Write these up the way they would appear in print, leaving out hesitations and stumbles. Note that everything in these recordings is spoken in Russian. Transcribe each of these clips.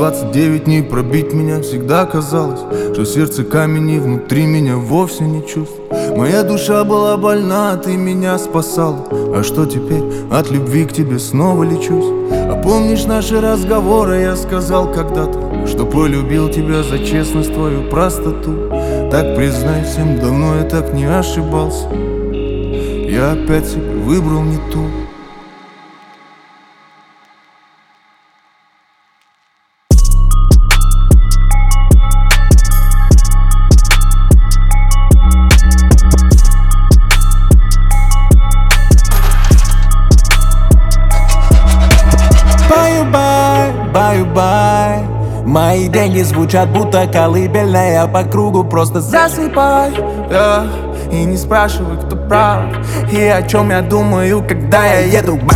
29 дней пробить меня всегда казалось, что сердце камень и внутри меня вовсе не чувств. Моя душа была больна, ты меня спасала. А что теперь? От любви к тебе снова лечусь. А помнишь наши разговоры? Я сказал когда-то, что полюбил тебя за честность, твою простоту. Так признайся, давно я так не ошибался. Я опять себе выбрал не ту. Баю-бай, мои деньги звучат будто колыбельная. По кругу просто засыпай, и не спрашивай, кто прав и о чем я думаю, когда я еду бак.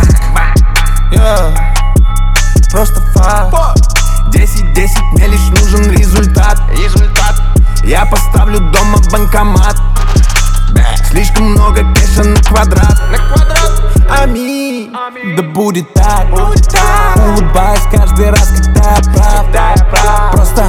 Просто факт. 10-10, мне лишь нужен результат. Я поставлю дома банкомат. Слишком много кэша на квадрат. Аминь, да будет так. Улыбаюсь каждый раз, когда я прав. Просто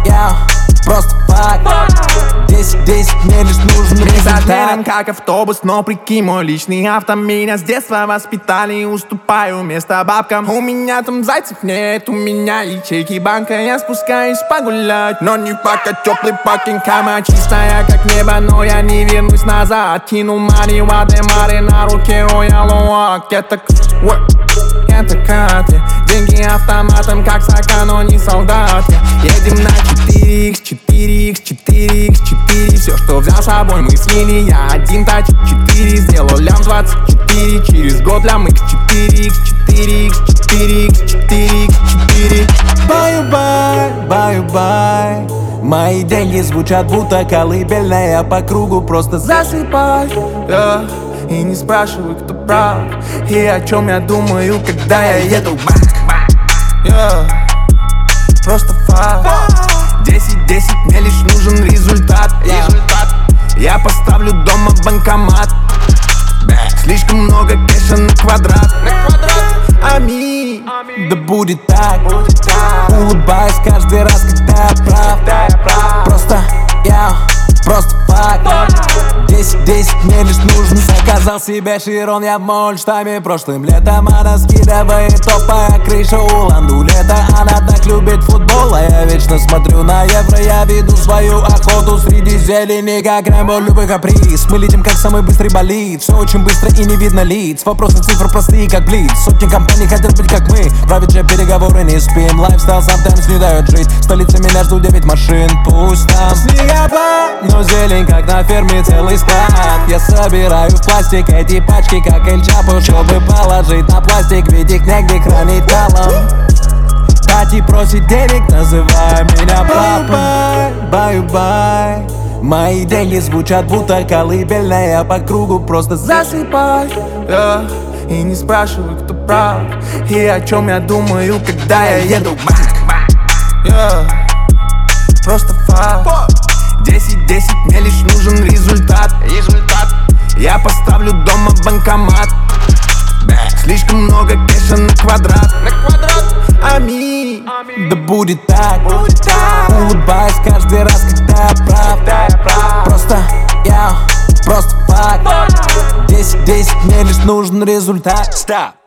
факт. 10-10, мне лишь нужен результат. Как автобус, но прикинь, мой личный авто. Меня с детства воспитали, уступаю место бабкам. У меня там зайцев нет, у меня ячейки банка. Я спускаюсь погулять, но не пока теплый паркинг. Кама чистая, как небо, но я не вернусь назад. Кинул мани, Вадемари на руке, Роял это карты. Деньги автоматом, как сока, но не солдат. Едем на 4x, 4x, 4x. Все, что взял с собой, мы слили. Я один тачит 4, сделал лям 24. Через год лям x 4x, 4x, 4x, 4x, 4. Баю-бай, мои деньги звучат будто колыбельная. По кругу просто засыпай, и не спрашивай, кто прав и о чем я думаю, когда я еду бак. Просто факт. 10-10, мне лишь нужен результат. Я поставлю дома банкомат. Слишком много кэша на квадрат. Аминь, да будет так. Улыбаюсь каждый раз, когда я прав. Просто факт. 10-10, мне лишь нужен. Заказал себе Широн, я в Мольштаме прошлым летом. Она скидывает топая крыша у ландулета. Она так любит футбол, а я вечно смотрю на евро. Я веду свою охоту среди зелени, как Рэмбо, любой каприз. Мы летим, как самый быстрый болид. Все очень быстро и не видно лиц. Вопросы цифр простые, как блиц. Сотни компаний хотят быть как мы. Правит же переговоры, не спим. Лайфстайл sometimes не дает жить. В столице меня ждут 9 машин. Пусть там снегопад, но зелень, как на ферме целый склад. Я собираю в пластик эти пачки, как Эль Чапо, чтобы положить на пластик, ведь их негде хранить талом. Тати просит денег, называй меня папой. Баю-бай, мои деньги звучат будто колыбельная. По кругу просто засыпай, и не спрашивай, кто прав и о чем я думаю, когда я еду бак. Просто факт. 10-10, мне лишь нужен результат. Я поставлю дома банкомат. Слишком много кэша на квадрат. Аминь, да будет так. Улыбаюсь каждый раз, когда я прав. Просто факт. 10-10, мне лишь нужен результат.